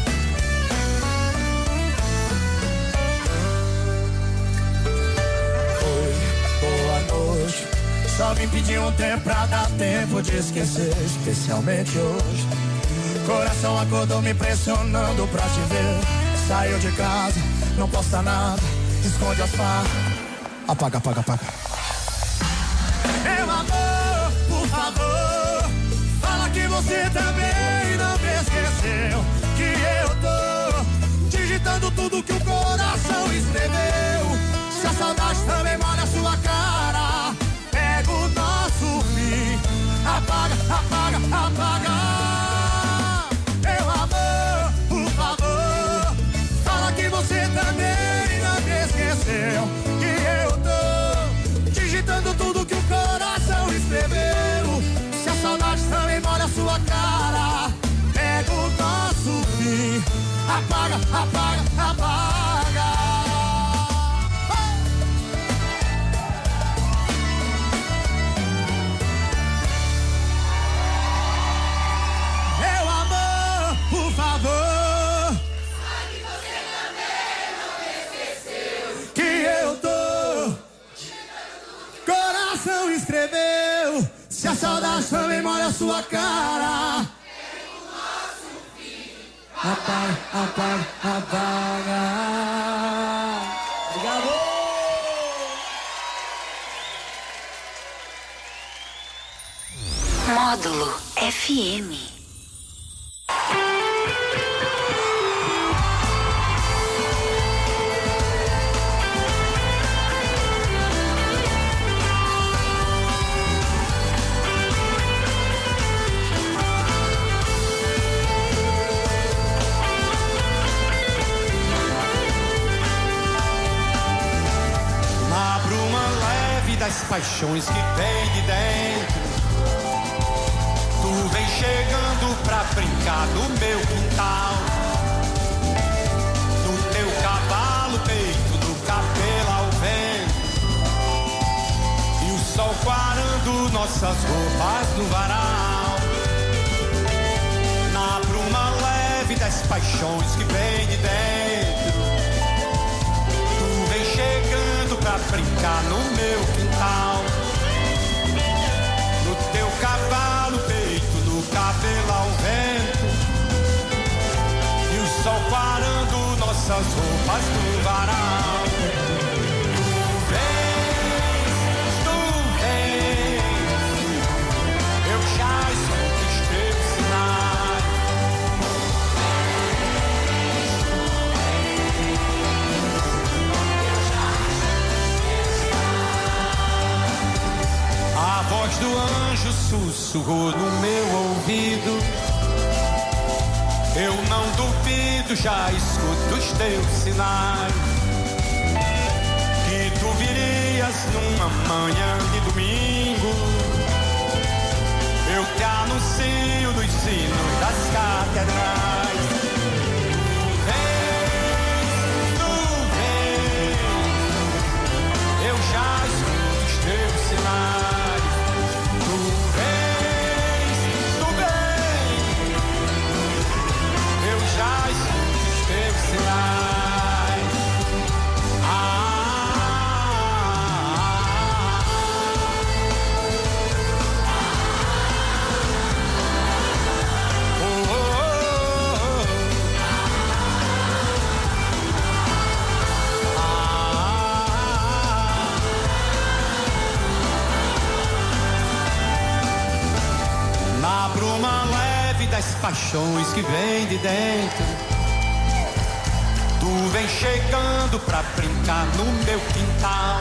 Oi, boa noite. Só vim pedir um tempo pra dar tempo de esquecer. Especialmente hoje. Coração acordou me pressionando pra te ver. Saiu de casa, não posta nada, esconde as farras. Apaga. Meu amor, por favor, fala que você também não me esqueceu. esqueceu que eu tô digitando tudo que o coração escreveu. Se a saudade também molha a sua cara, pega o nosso fim, apaga, apaga, apaga. Meu amor, por favor, fala que você também não me esqueceu que eu tô digitando tudo que o coração escreveu. Se a saudade também molha a sua cara, pega o nosso fim, apaga, apaga, apaga. Meu amor, por favor, sabe que você também não me esqueceu que eu tô coração escreveu. Se a saudade também molha a sua cara, apaga, apaga, apaga. Obrigado. Módulo FM. Na bruma leve das paixões que vem de dentro, tu vem chegando pra brincar no meu quintal. No teu cavalo, peito, no cabelo ao vento, e o sol quarando nossas roupas no varal. Na bruma leve das paixões que vem de dentro, tu vem chegando pra brincar no meu quintal. No teu cavalo, peito, no cabelo ao vento, e o sol parando nossas roupas no varal. Tu vens, eu já escuto os teus sinais. A voz do anjo sussurrou no meu ouvido. Eu não duvido, já escuto os teus sinais. Que tu virias numa manhã de domingo. Eu te anuncio nos sinos das catedrais. Tu vens, eu já escuto os teus sinais. Já escuto os teus sinais. Na bruma leve das paixões que vem de dentro, tu vem chegando pra brincar no meu quintal.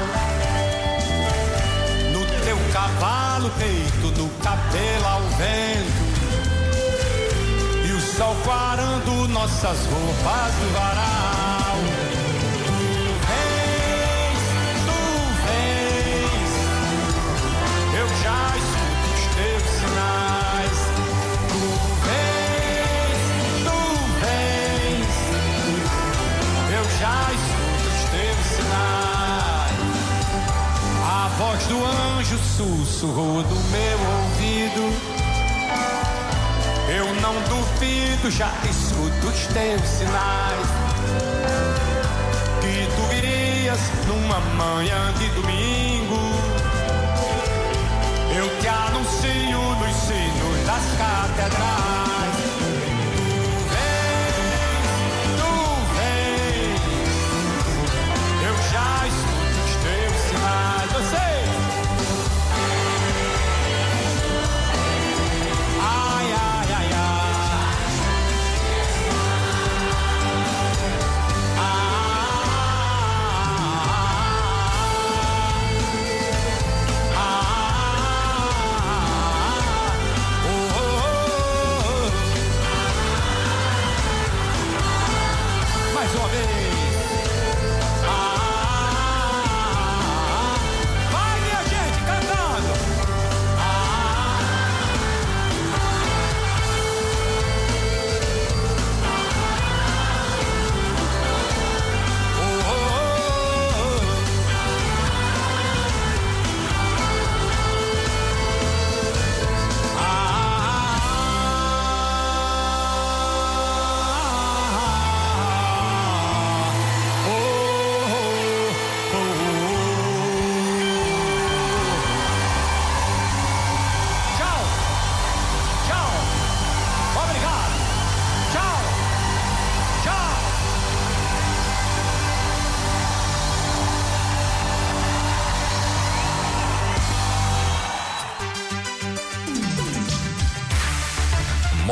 No teu cavalo, peito, no cabelo ao vento, e o sol quarando nossas roupas do varal. Tu vens, eu já escuto os teus sinais. Já escuto os teus sinais. A voz do anjo sussurrou no meu ouvido. Eu não duvido, já escuto os teus sinais. Que tu virias numa manhã de domingo. Eu te anuncio nos sinos das catedrais. Já escuto os teus sinais. Você! Ai, ai, ai, ai.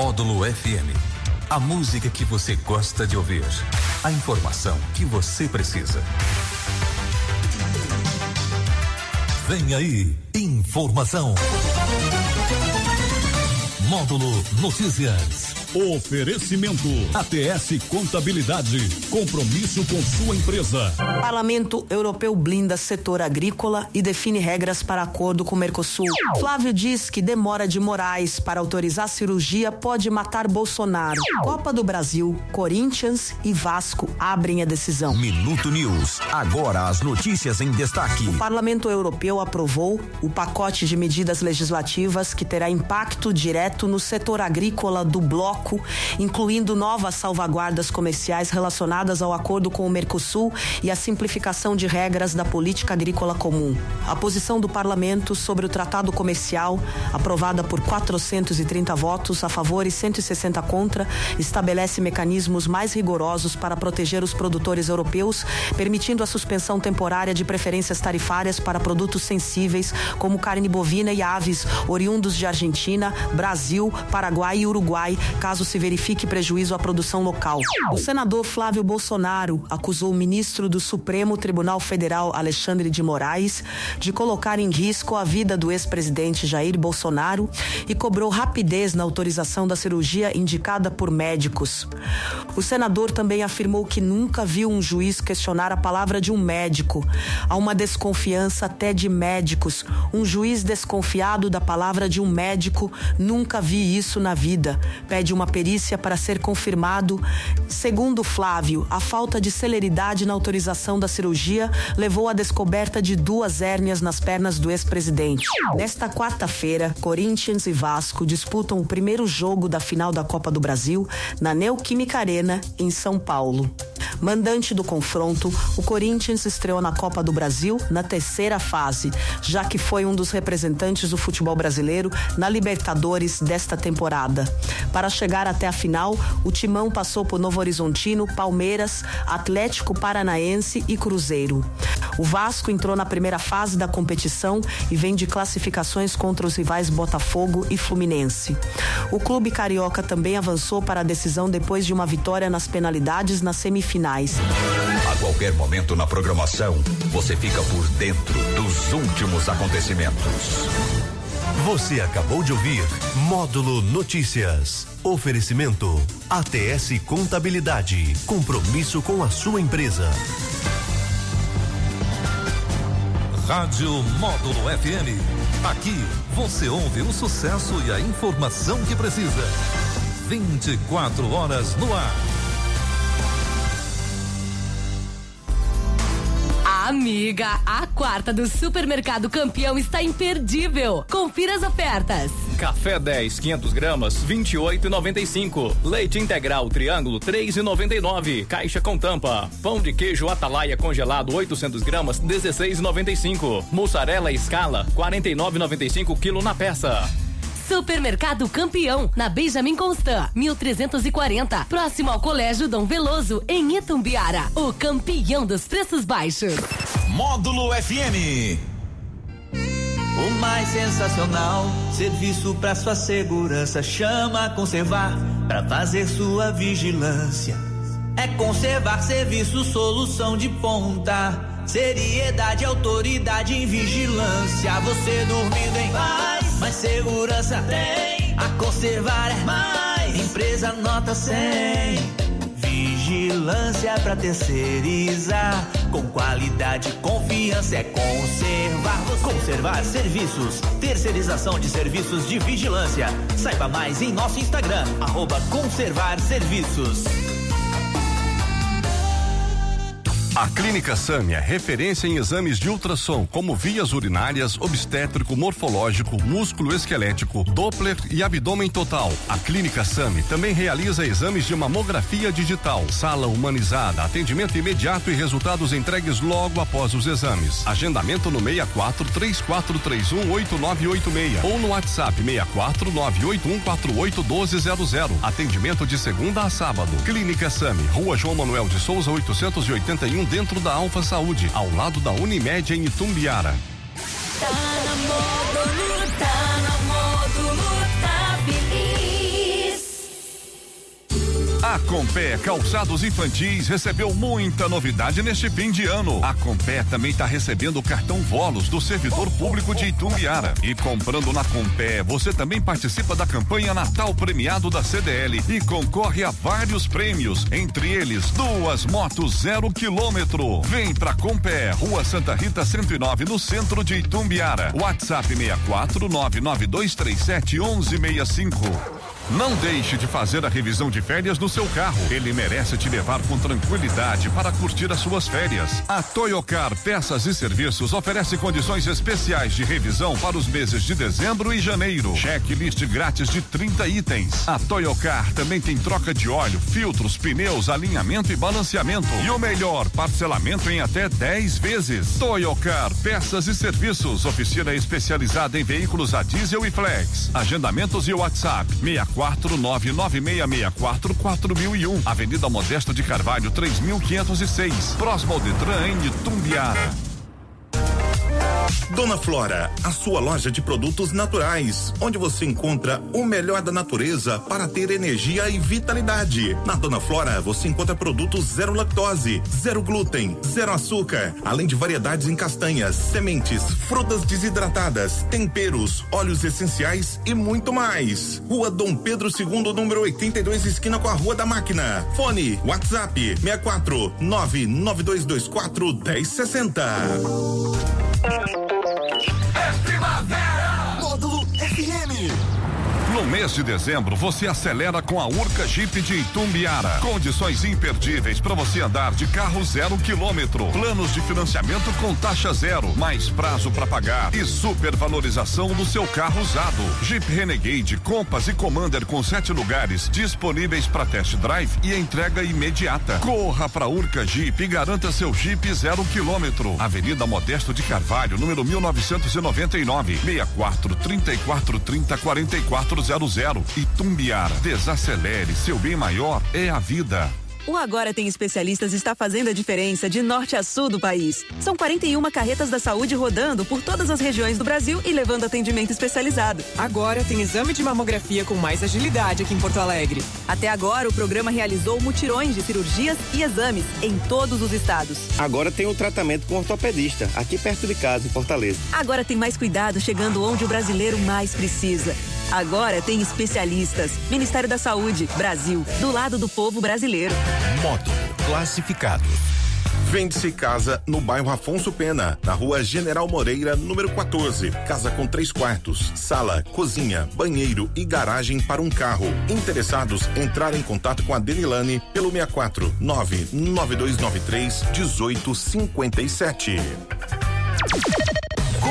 Módulo FM. A música que você gosta de ouvir. A informação que você precisa. Vem aí, informação. Módulo Notícias. Oferecimento ATS Contabilidade. Compromisso com sua empresa. Parlamento Europeu blinda setor agrícola e define regras para acordo com o Mercosul. Flávio diz que demora de Moraes para autorizar cirurgia pode matar Bolsonaro. Copa do Brasil, Corinthians e Vasco abrem a decisão. Minuto News. Agora as notícias em destaque. O Parlamento Europeu aprovou o pacote de medidas legislativas que terá impacto direto no setor agrícola do bloco, incluindo novas salvaguardas comerciais relacionadas ao acordo com o Mercosul e a simplificação de regras da política agrícola comum. A posição do parlamento sobre o tratado comercial, aprovada por 430 votos a favor e 160 contra, estabelece mecanismos mais rigorosos para proteger os produtores europeus, permitindo a suspensão temporária de preferências tarifárias para produtos sensíveis, como carne bovina e aves, oriundos de Argentina, Brasil, Paraguai e Uruguai, caso se verifique prejuízo à produção local. O senador Flávio Bolsonaro acusou o ministro do Supremo Tribunal Federal, Alexandre de Moraes, de colocar em risco a vida do ex-presidente Jair Bolsonaro e cobrou rapidez na autorização da cirurgia indicada por médicos. O senador também afirmou que nunca viu um juiz questionar a palavra de um médico. Há uma desconfiança até de médicos. Um juiz desconfiado da palavra de um médico, nunca vi isso na vida. Pede uma perícia para ser confirmado. Segundo Flávio, a falta de celeridade na autorização da cirurgia levou à descoberta de 2 hérnias nas pernas do ex-presidente. Nesta quarta-feira, Corinthians e Vasco disputam o primeiro jogo da final da Copa do Brasil na Neoquímica Arena, em São Paulo. Mandante do confronto, o Corinthians estreou na Copa do Brasil na 3ª fase, já que foi um dos representantes do futebol brasileiro na Libertadores desta temporada. Para chegar até a final, o Timão passou por Novo Horizontino, Palmeiras, Atlético Paranaense e Cruzeiro. O Vasco entrou na primeira fase da competição e vem de classificações contra os rivais Botafogo e Fluminense. O clube carioca também avançou para a decisão depois de uma vitória nas penalidades nas semifinais. A qualquer momento na programação, você fica por dentro dos últimos acontecimentos. Você acabou de ouvir Módulo Notícias. Oferecimento ATS Contabilidade. Compromisso com a sua empresa. Rádio Módulo FM. Aqui você ouve o sucesso e a informação que precisa. 24 horas no ar. Amiga, a quarta do Supermercado Campeão está imperdível. Confira as ofertas. Café 10, 500 gramas, 28,95. Leite integral Triângulo, 3,99. Caixa com tampa. Pão de queijo Atalaia congelado, 800 gramas, 16,95. Mussarela Escala, 49,95 quilo na peça. Supermercado Campeão, na Benjamin Constant, 1340, próximo ao Colégio Dom Veloso, em Itumbiara. O campeão dos preços baixos. Módulo FM. O mais sensacional serviço para sua segurança. Chama a Conservar para fazer sua vigilância. É Conservar Serviço, solução de ponta. Seriedade, autoridade em vigilância. Você dormindo em paz, mais segurança tem. A Conservar é mais. Empresa nota 100. Vigilância pra terceirizar. Com qualidade e confiança é Conservar. Conservar Serviços. Terceirização de serviços de vigilância. Saiba mais em nosso Instagram, @Conservar Serviços. A Clínica Sami é referência em exames de ultrassom, como vias urinárias, obstétrico, morfológico, músculo esquelético, Doppler e abdômen total. A Clínica Sami também realiza exames de mamografia digital, sala humanizada, atendimento imediato e resultados entregues logo após os exames. Agendamento no 64-3431-8986 ou no WhatsApp 64-981481200. Atendimento de segunda a sábado. Clínica Sami, Rua João Manuel de Souza, 881, dentro da Alfa Saúde, ao lado da Unimed em Itumbiara. Tá na Módulo, tá feliz. A Compé Calçados Infantis recebeu muita novidade neste fim de ano. A Compé também está recebendo o cartão Volos do servidor público de Itumbiara. E comprando na Compé, você também participa da campanha Natal Premiado da CDL e concorre a vários prêmios, entre eles 2 motos 0 km. Vem pra Compé, Rua Santa Rita 109, no centro de Itumbiara. WhatsApp 64992371165. Não deixe de fazer a revisão de férias do seu carro. Ele merece te levar com tranquilidade para curtir as suas férias. A Toyocar Peças e Serviços oferece condições especiais de revisão para os meses de dezembro e janeiro. Checklist grátis de 30 itens. A Toyocar também tem troca de óleo, filtros, pneus, alinhamento e balanceamento. E o melhor, parcelamento em até 10 vezes. Toyocar Peças e Serviços, oficina especializada em veículos a diesel e flex. Agendamentos e WhatsApp 64996644001, Avenida Modesto de Carvalho 3506, próximo ao Detran em Itumbiara. Dona Flora, a sua loja de produtos naturais, onde você encontra o melhor da natureza para ter energia e vitalidade. Na Dona Flora, você encontra produtos zero lactose, zero glúten, zero açúcar, além de variedades em castanhas, sementes, frutas desidratadas, temperos, óleos essenciais e muito mais. Rua Dom Pedro II, número 82, esquina com a Rua da Máquina. Fone, WhatsApp 64992241060. É primavera! Módulo FM. No mês de dezembro, você acelera com a Urca Jeep de Itumbiara. Condições imperdíveis para você andar de carro 0 km. Planos de financiamento com taxa zero, mais prazo para pagar e supervalorização do seu carro usado. Jeep Renegade, Compass e Commander com 7 lugares disponíveis para test drive e entrega imediata. Corra para Urca Jeep e garanta seu Jeep 0 km. Avenida Modesto de Carvalho, número 1999, 6434304400. Itumbiara. Desacelere, seu bem maior é a vida. O Agora Tem Especialistas está fazendo a diferença de norte a sul do país. São 41 carretas da saúde rodando por todas as regiões do Brasil e levando atendimento especializado. Agora tem exame de mamografia com mais agilidade aqui em Porto Alegre. Até agora, o programa realizou mutirões de cirurgias e exames em todos os estados. Agora tem um tratamento com ortopedista, aqui perto de casa, em Fortaleza. Agora tem mais cuidado chegando onde o brasileiro mais precisa. Agora tem especialistas. Ministério da Saúde, Brasil, do lado do povo brasileiro. Módulo classificado. Vende-se casa no bairro Afonso Pena, na Rua General Moreira, número 14. Casa com 3 quartos, sala, cozinha, banheiro e garagem para um carro. Interessados, entrar em contato com a Denilane pelo 64992931857.